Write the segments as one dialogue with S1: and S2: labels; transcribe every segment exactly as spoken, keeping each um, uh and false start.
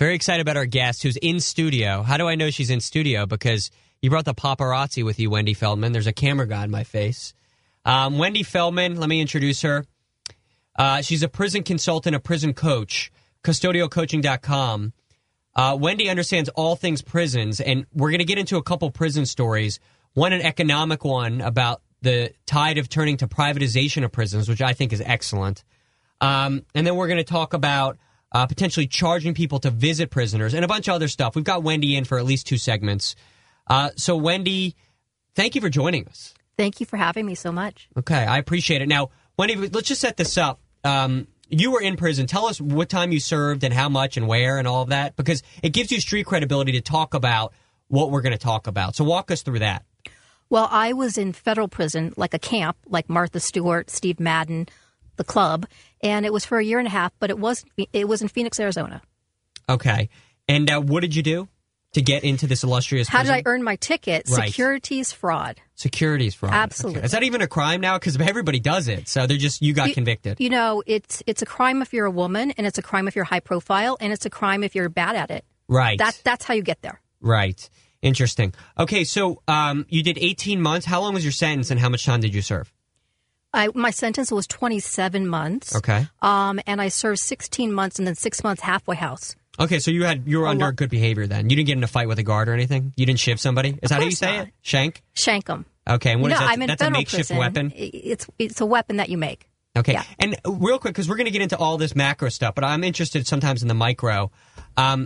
S1: Very excited about our guest who's in studio. How do I know she's in studio? Because you brought the paparazzi with you, Wendy Feldman. There's a camera guy in my face. Um, Wendy Feldman, let me introduce her. Uh, she's a prison consultant, a prison coach, custodial coaching dot com. Uh, Wendy understands all things prisons, and we're going to get into a couple prison stories. One, an economic one about the tide of turning to privatization of prisons, which I think is excellent. Um, and then we're going to talk about uh, potentially charging people to visit prisoners and a bunch of other stuff. We've got Wendy in for at least two segments. Uh, so, Wendy, thank you for joining us.
S2: Thank you for having me so much.
S1: Okay, I appreciate it. Now, Wendy, let's just set this up. Um, you were in prison. Tell us what time you served and how much and where and all of that, because it gives you street credibility to talk about what we're going to talk about. So walk us through that.
S2: Well, I was in federal prison, like a camp, like Martha Stewart, Steve Madden, the club, and it was for a year and a half, but it was it was in Phoenix, Arizona.
S1: Okay. And uh, what did you do to get into this illustrious
S2: How
S1: prison?
S2: did I earn my ticket?
S1: Right.
S2: Securities fraud.
S1: Securities fraud.
S2: Absolutely.
S1: Okay. Is that even a crime now? Because everybody does it. So they're just, you got
S2: you,
S1: convicted.
S2: You know, it's it's a crime if you're a woman, and it's a crime if you're high profile, and it's a crime if you're bad at it.
S1: Right.
S2: That, that's how you get there.
S1: Right. Interesting. Okay, so um, you did eighteen months. How long was your sentence, and how much time did you serve?
S2: I, my sentence was twenty-seven months.
S1: Okay.
S2: Um, and I served sixteen months and then six months halfway house.
S1: Okay, so you had you were
S2: A
S1: under
S2: lot.
S1: good behavior then. You didn't get in a fight with a guard or anything? You didn't shiv somebody? Is that how you
S2: course
S1: say
S2: not.
S1: it? Shank?
S2: Shank them.
S1: Okay, and what
S2: no,
S1: is that?
S2: I'm in
S1: That's a
S2: federal
S1: makeshift
S2: prison.
S1: weapon?
S2: It's it's a weapon that you make.
S1: Okay,
S2: Yeah.
S1: and real quick, because we're going to get into all this macro stuff, but I'm interested sometimes in the micro. Um,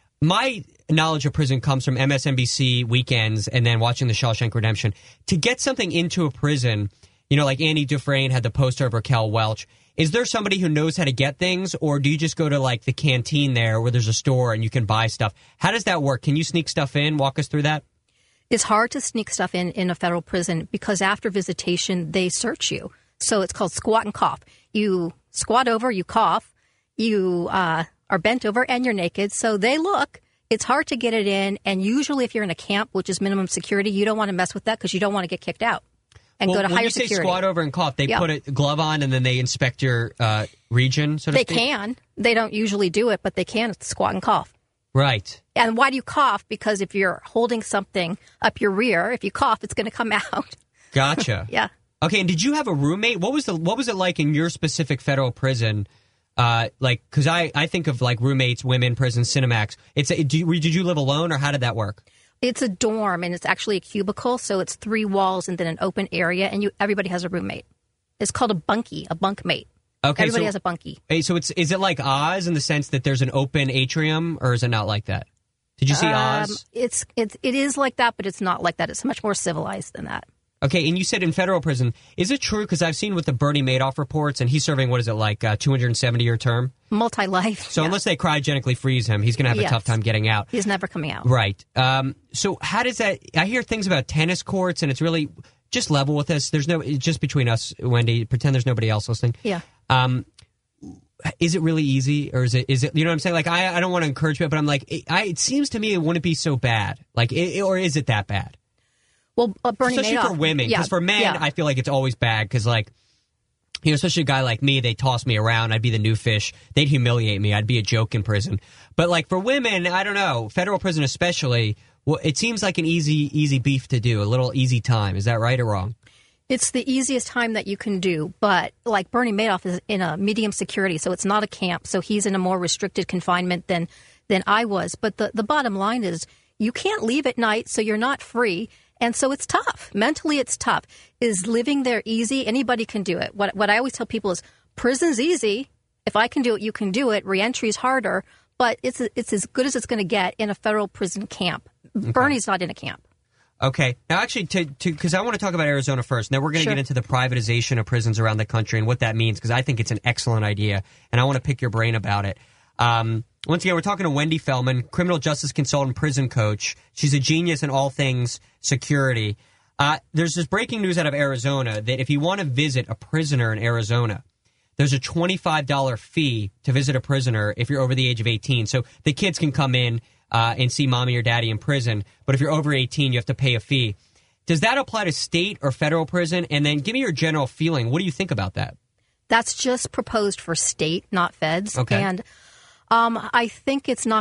S1: my knowledge of prison comes from M S N B C weekends and then watching The Shawshank Redemption. To get something into a prison, you know, like Andy Dufresne had the poster of Raquel Welch. Is there somebody who knows how to get things, or do you just go to, like, the canteen there where there's a store and you can buy stuff? How does that work? Can you sneak stuff in? Walk us through that.
S2: It's hard to sneak stuff in in a federal prison because after visitation, they search you. So it's called squat and cough. You squat over, you cough, you uh, are bent over, and you're naked. So they look. It's hard to get it in. And usually if you're in a camp, which is minimum security, you don't want to mess with that because you don't want to get kicked out and
S1: well,
S2: go to
S1: when
S2: higher
S1: you say
S2: security.
S1: Squat over and cough, they
S2: Yeah.
S1: put a glove on and then they inspect your uh, region, so to
S2: They
S1: speak?
S2: can. They don't usually do it, but they can. It's squat and cough.
S1: Right.
S2: And why do you cough? Because if you're holding something up your rear, if you cough, it's going to come out.
S1: Gotcha.
S2: Yeah.
S1: Okay, and did you have a roommate? What was the what was it like in your specific federal prison? Uh, like, because I, I think of like roommates, women, prison, Cinemax. It's a, do you, did you live alone, or how did that work?
S2: It's a dorm, and it's actually a cubicle, so it's three walls and then an open area, and you everybody has a roommate. It's called a bunkie, a bunkmate.
S1: Okay,
S2: Everybody
S1: so,
S2: has a bunkie.
S1: Hey, so it's is it like Oz in the sense that there's an open atrium, or is it not like that? Did you see
S2: Um,
S1: Oz?
S2: it's it's it is like that, but it's not like that. It's much more civilized than that.
S1: Okay, and you said in federal prison. Is it true? Because I've seen with the Bernie Madoff reports, and he's serving, what is it, like a two hundred seventy year term?
S2: Multi-life.
S1: So
S2: yeah.
S1: unless they cryogenically freeze him, he's going to have
S2: Yes.
S1: a tough time getting out.
S2: He's never coming out.
S1: Right. Um, so how does that... I hear things about tennis courts, and it's really... Just level with us. There's no... Just between us, Wendy. Pretend there's nobody else listening.
S2: Yeah.
S1: Um, is it really easy, or is it... Is it? You know what I'm saying? Like, I, I don't want to encourage it, but I'm like... It, I, it seems to me it wouldn't be so bad. Like, it, or is it that bad?
S2: Well, uh, Bernie
S1: Especially
S2: Madoff.
S1: for women. Because
S2: yeah,
S1: for men,
S2: yeah.
S1: I feel like it's always bad. Because, like... You know, especially a guy like me, they toss me around. I'd be the new fish. They'd humiliate me. I'd be a joke in prison. But, like, for women, I don't know. Federal prison especially, well, it seems like an easy, easy beef to do. A little easy time. Is that right or wrong?
S2: It's the easiest time that you can do. But, like, Bernie Madoff is in a medium security, so it's not a camp. So he's in a more restricted confinement than, than I was. But the, the bottom line is you can't leave at night, so you're not free. And so it's tough. Mentally, it's tough. Is living there easy? Anybody can do it. What what I always tell people is prison's easy. If I can do it, you can do it. Reentry is harder, but it's it's as good as it's going to get in a federal prison camp. Okay. Bernie's not in a camp.
S1: Okay. Now, actually, to because I want to talk about Arizona first. Now, we're going to
S2: Sure.
S1: get into the privatization of prisons around the country and what that means, because I think it's an excellent idea, and I want to pick your brain about it. Um, once again, we're talking to Wendy Feldman, criminal justice consultant, prison coach. She's a genius in all things security. Uh, there's this breaking news out of Arizona that if you want to visit a prisoner in Arizona, there's a twenty-five dollars fee to visit a prisoner if you're over the age of eighteen. So the kids can come in uh, and see mommy or daddy in prison, but if you're over eighteen, you have to pay a fee. Does that apply to state or federal prison? And then give me your general feeling. What do you think about that?
S2: That's just proposed for state, not feds.
S1: Okay.
S2: And um, I think it's not